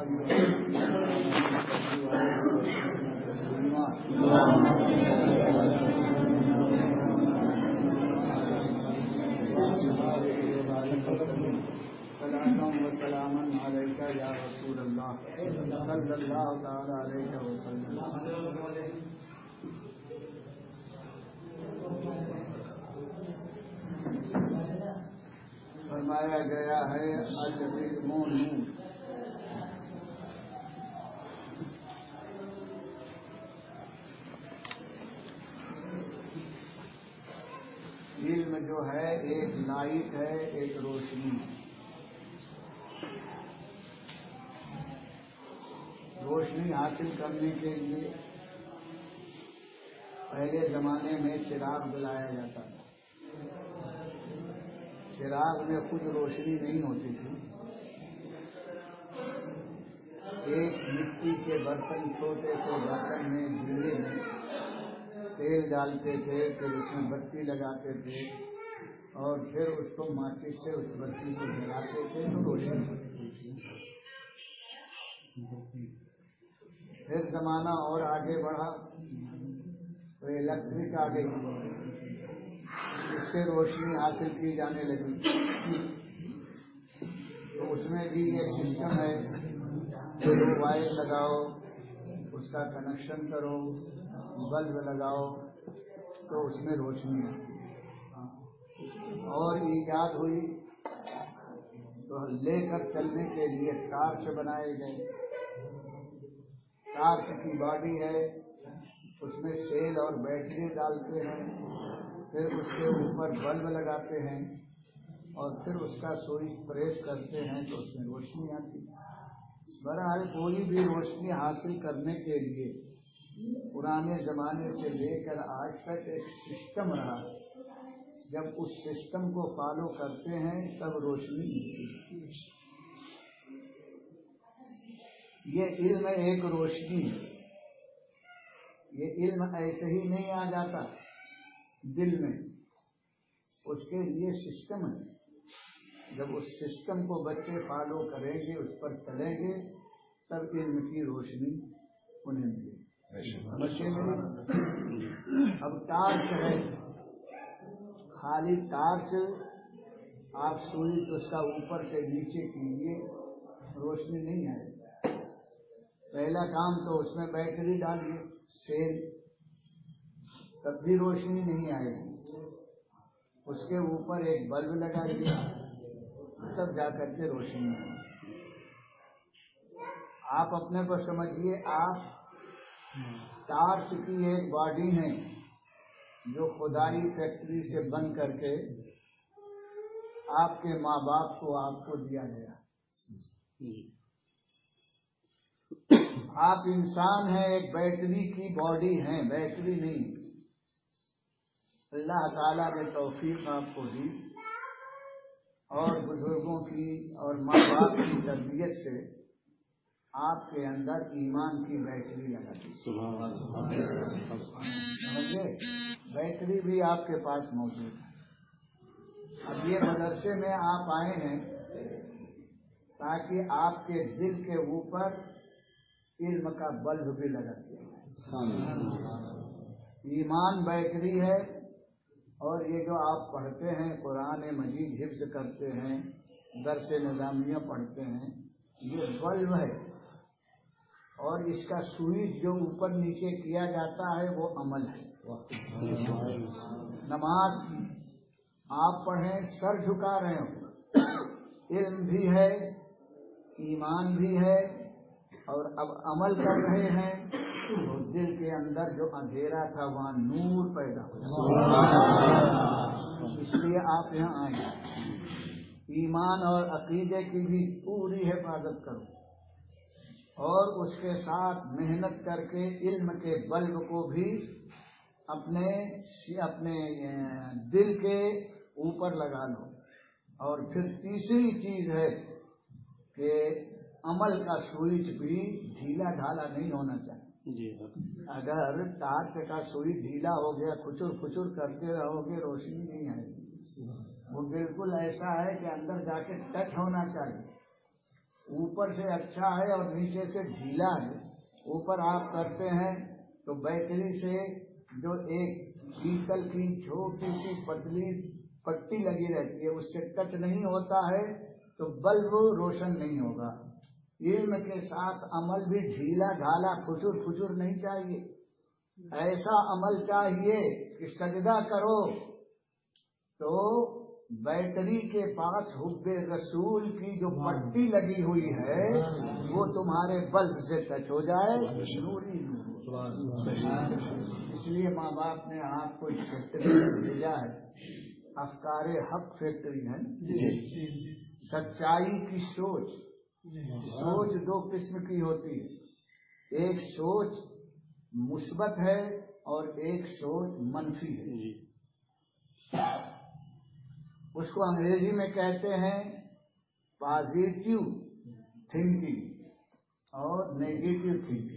وسلاما علیک یا رسول اللہ صلی اللہ تعالی علیہ وسلم. فرمایا گیا ہے العلم نور. علم جو ہے ایک لائٹ ہے, ایک روشنی ہے. روشنی حاصل کرنے کے لیے پہلے زمانے میں چراغ جلایا جاتا تھا. چراغ میں خود روشنی نہیں ہوتی تھی. ایک مٹی کے برتن, چھوٹے سے برتن میں دیے میں تیل ڈالتے تھے, پھر اس میں بتی لگاتے تھے اور پھر اس کو ماچس سے اس بتی کو جلاتے تھے تو روشنی ہوتی تھی. پھر زمانہ اور آگے بڑھا تو الیکٹرک آ گئی, اس سے روشنی حاصل کی جانے لگی. تو اس میں بھی یہ سسٹم ہے کہ دو وائر لگاؤ, اس کا کنیکشن کرو, بلب لگاؤ تو اس میں روشنی آتی. اور ایجاد ہوئی تو لے کر چلنے کے لیے ٹارچ بنائے گئے. ٹارچ کی باڈی ہے, اس میں سیل اور بیٹری ڈالتے ہیں, پھر اس کے اوپر بلب لگاتے ہیں اور پھر اس کا سوئچ پریس کرتے ہیں تو اس میں روشنی آتی. بہرحال کوئی بھی روشنی حاصل کرنے کے لیے پرانے زمانے سے لے کر آج تک ایک سسٹم رہا. جب اس سسٹم کو فالو کرتے ہیں تب روشنی ملتی ہے. یہ علم ایک روشنی ہے. یہ علم ایسے ہی نہیں آ جاتا دل میں, اس کے لیے سسٹم ہے. جب اس سسٹم کو بچے فالو کریں گے, اس پر چلیں گے, تب علم کی روشنی انہیں ملے. سمجھتے ہیں؟ اب ٹارچ ہے, خالی ٹارچ آپ سوئی تو اس کا اوپر سے نیچے کیجیے, روشنی نہیں آئے. پہلا کام تو اس میں بیٹری ڈالیے, سیل, تب بھی روشنی نہیں آئے گی. اس کے اوپر ایک بلب لگا دیا تب جا کر کے روشنی آئے. آپ اپنے کو سمجھیے, آپ ٹارچ کی ایک باڈی ہیں جو خدائی فیکٹری سے بن کر کے آپ کے ماں باپ کو آپ کو دیا گیا. آپ انسان ہیں, ایک بیٹری کی باڈی ہیں, بیٹری نہیں. اللہ تعالیٰ نے توفیق آپ کو دی اور بزرگوں کی اور ماں باپ کی تربیت سے آپ کے اندر ایمان کی بیٹری لگا دی. سمجھے, بیٹری بھی آپ کے پاس موجود ہے. اب یہ مدرسے میں آپ آئے ہیں تاکہ آپ کے دل کے اوپر علم کا بلب بھی لگا دیا. ایمان بیٹری ہے, اور یہ جو آپ پڑھتے ہیں قرآن مجید حفظ کرتے ہیں, درس نظامیہ پڑھتے ہیں, یہ بلب ہے. اور اس کا سوئچ جو اوپر نیچے کیا جاتا ہے وہ عمل ہے. نماز آپ پڑھیں, سر جھکا رہے ہو, علم بھی ہے, ایمان بھی ہے, اور اب عمل کر رہے ہیں تو دل کے اندر جو اندھیرا تھا وہاں نور پیدا ہوا. اس لیے آپ یہاں آئے. ایمان اور عقیدے کی بھی پوری حفاظت کرو اور اس کے ساتھ محنت کر کے علم کے بلب کو بھی اپنے دل کے اوپر لگا لو. اور پھر تیسری چیز ہے کہ عمل کا سوئچ بھی ڈھیلا ڈھالا نہیں ہونا چاہیے. اگر ٹارچ کا سوئچ ڈھیلا ہو گیا, کھچر کھچر کرتے رہو گے, روشنی نہیں آئے گی. وہ بالکل ایسا ہے کہ اندر جا کے ٹچ ہونا چاہیے. اوپر سے اچھا ہے اور نیچے سے ڈھیلا ہے. اوپر آپ کرتے ہیں تو بیٹری سے جو ایک پیتل کی چھوٹی سی پتلی پٹی لگی رہتی ہے اس سے ٹچ نہیں ہوتا ہے تو بلب روشن نہیں ہوگا. علم کے ساتھ عمل بھی ڈھیلا ڈھالا کھچر نہیں چاہیے. ایسا عمل چاہیے کہ سجدہ کرو تو بیٹری کے پاس حب رسول کی جو پٹی لگی ہوئی ہے وہ تمہارے بلب سے ٹچ ہو جائے. نوری اس لیے ماں باپ نے آپ کو اس فیکٹری میں بھیجا ہے. افکار حق فیکٹری ہے. سچائی کی سوچ. سوچ دو قسم کی ہوتی ہے. ایک سوچ مثبت ہے اور ایک سوچ منفی ہے. اس کو انگریزی میں کہتے ہیں پازیٹیو تھنکنگ اور نیگیٹو تھنکنگ.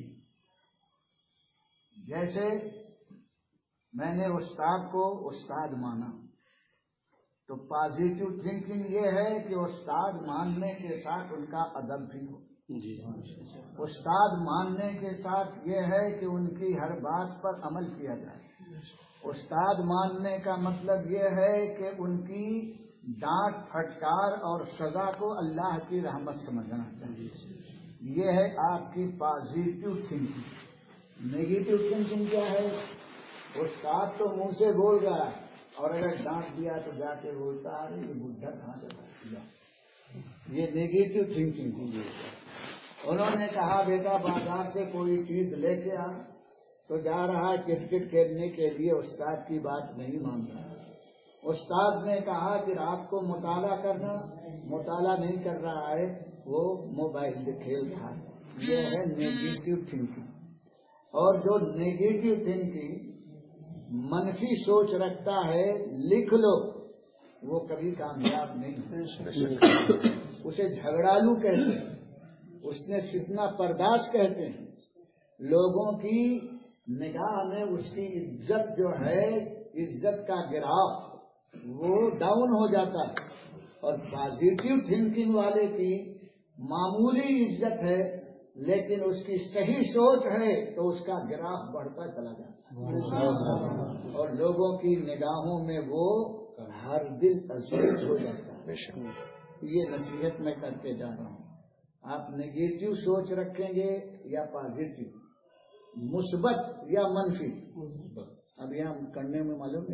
جیسے میں نے استاد کو استاد مانا تو پازیٹیو تھنکنگ یہ ہے کہ استاد ماننے کے ساتھ ان کا ادب بھی ہو. استاد ماننے کے ساتھ یہ ہے کہ ان کی ہر بات پر عمل کیا جائے. استاد ماننے کا مطلب یہ ہے کہ ان کی ڈانٹ پھٹکار اور سزا کو اللہ کی رحمت سمجھنا چاہیے. یہ ہے آپ کی پازیٹیو تھنکنگ. نیگیٹو تھنکنگ کیا ہے؟ استاد تو منہ سے بول رہا ہے اور اگر ڈانٹ دیا تو جا کے بولتا ہے یہ بڈھا کہاں چلا. یہ نیگیٹو تھنکنگ ہوگی. انہوں نے کہا بیٹا بازار سے کوئی چیز لے کے آ تو جا رہا ہے کرکٹ کھیلنے کے لیے. استاد کی بات نہیں مان رہا. استاد نے کہا کہ رات کو مطالعہ کرنا, مطالعہ نہیں کر رہا ہے, وہ موبائل سے کھیل رہا ہے. یہ ہے نیگیٹو تھنکنگ. اور جو نیگیٹو تھنکنگ منفی سوچ رکھتا ہے لکھ لو وہ کبھی کامیاب نہیں ہوتا. اسے جھگڑالو کہتے ہیں. اس نے فتنہ پرداز کہتے ہیں. لوگوں کی نگاہ میں اس کی عزت جو ہے, عزت کا گراف وہ ڈاؤن ہو جاتا ہے. اور پازیٹیو تھنکنگ والے کی معمولی عزت ہے لیکن اس کی صحیح سوچ ہے تو اس کا گراف بڑھتا چلا جاتا ہے اور لوگوں کی نگاہوں میں وہ ہر دل عزیز ہو جاتا ہے. یہ نصیحت میں کرتے جا رہا ہوں. آپ نیگیٹو سوچ رکھیں گے یا پازیٹیو, مثبت یا منفی. اب یہاں کرنے میں معلوم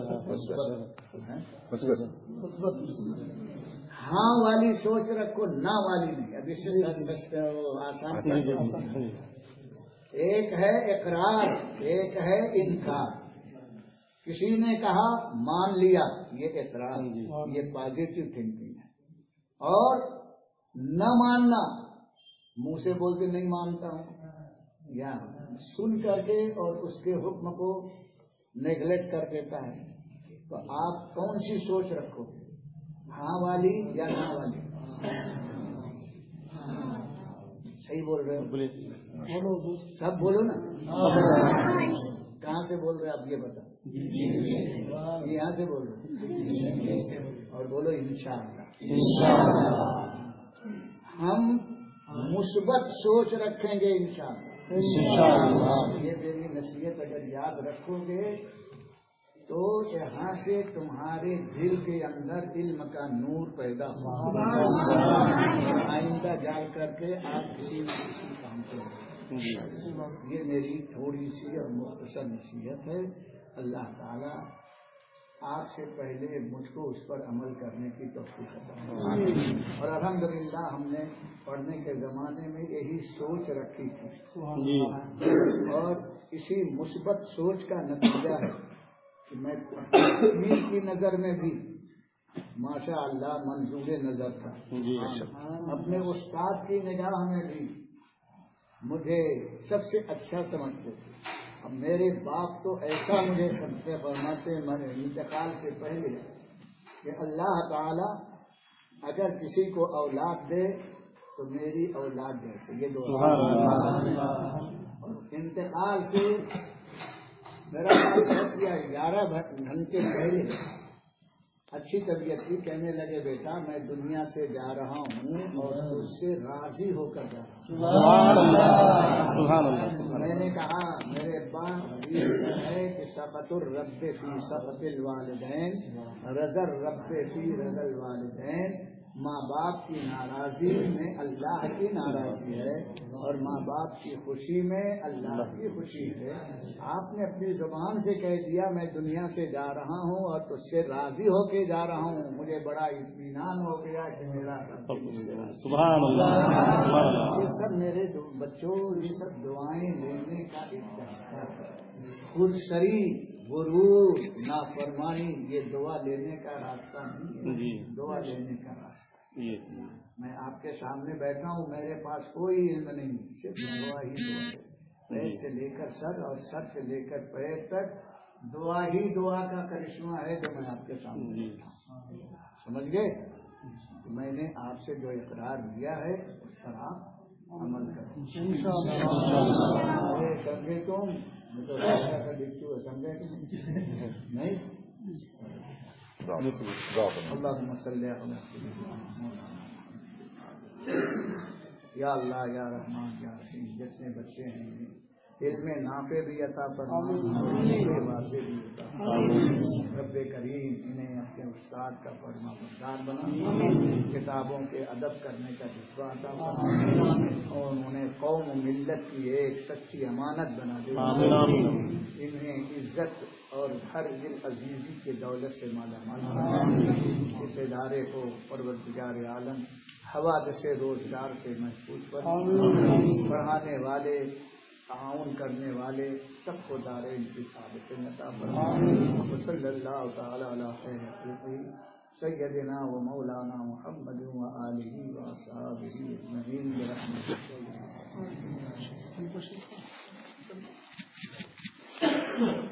ہاں والی سوچ رکھو, نہ والی نہیں. اب اس سے آسان. ایک ہے اقرار, ایک ہے انکار. کسی نے کہا مان لیا, یہ اقرار, یہ پازیٹیو تھنکنگ ہے. اور نہ ماننا, منہ سے بول کے نہیں مانتا ہوں, یا سن کر کے اور اس کے حکم کو نیگلیکٹ کر دیتا ہے. تو آپ کون سی سوچ رکھو, ہاں والی یا نہ والی؟ صحیح بول رہے ہو, سب بولو نا. کہاں سے بول رہے آپ یہ بتا. یہاں سے بول رہے اور بولو انشاءاللہ. ہم مثبت سوچ رکھیں گے انشاءاللہ. یہ میری نصیحت اگر یاد رکھو گے تو یہاں سے تمہارے دل کے اندر علم کا نور پیدا ہوگا. آئندہ جا کر کے آپ کسی نہ کسی کام کو. یہ میری تھوڑی سی اور مختصر نصیحت ہے. اللہ تعالی آپ سے پہلے مجھ کو اس پر عمل کرنے کی توفیق عطا فرمائے. اور الحمدللہ ہم نے پڑھنے کے زمانے میں یہی سوچ رکھی تھی اور اسی مثبت سوچ کا نتیجہ ہے کہ میں کی نظر میں بھی ماشاء اللہ منظور نظر تھا. اپنے استاد کی نگاہ میں بھی مجھے سب سے اچھا سمجھتے تھے. اب میرے باپ تو ایسا مجھے سمجھتے فرماتے میرے انتقال سے پہلے کہ اللہ تعالی اگر کسی کو اولاد دے تو میری اولاد جیسے. یہ دو اور انتقال سے میرا 10 یا 11 گھنٹے پہلے اچھی طبیعت کی کہنے لگے بیٹا میں دنیا سے جا رہا ہوں اور سے راضی ہو کر جا رہا ہوں. سبحان اللہ سبحان اللہ. میں نے کہا میرے ابا حدیث ہے کہ سخط الرب فی سخط الوالدین رضا الرب فی رضا الوالدین. ماں باپ کی ناراضی میں اللہ کی ناراضی ہے اور ماں باپ کی خوشی میں اللہ کی خوشی ہے. آپ نے اپنی زبان سے کہہ دیا میں دنیا سے جا رہا ہوں اور تجھ سے راضی ہو کے جا رہا ہوں. مجھے بڑا اطمینان ہو گیا کہ میرا سبحان اللہ. یہ سب میرے بچوں یہ سب دعائیں لینے کا ایک طریقہ ہے. خود سری غرور نافرمانی یہ دعا لینے کا راستہ نہیں ہے. دعا لینے کا راستہ. میں آپ کے سامنے بیٹھا ہوں میرے پاس کوئی علم نہیں صرف دعا ہی دعا ہے. پیر سے لے کر سر اور سر سے لے کر پیر تک دعا ہی دعا کا کرشمہ ہے جو میں آپ کے سامنے بیٹھا ہوں. سمجھ گئے؟ میں نے آپ سے جو اقرار لیا ہے اس پر آپ عمل کریں. سمجھے تم میں تو ایسا لکھتی ہوں سمجھے کہ نہیں. اللہم صلی علی یا اللہ یا رحمان یا رحیم. جتنے بچے ہیں علم نافع بھی عطا فرما واسع بھی عطا فرما. رب کریم انہیں اپنے استاد کا فرما بردار بنا. کتابوں کے ادب کرنے کا جذبہ عطا فرما اور انہیں قوم و ملت کی ایک سچی امانت بنا دے. انہیں عزت اور ہر دل عزیزی کے دولت سے مالا مال بنا. اس ادارے کو پروردگار عالم حوادث روزگار سے محفوظ پڑھانے والے تعاون کرنے والے سب کو دارین کی سعادت عطا فرمائے. صلی اللہ تعالی علی خیر خلقہ سیدنا و مولانا محمد و آلہ و اصحابہ اجمعین برحمتہ.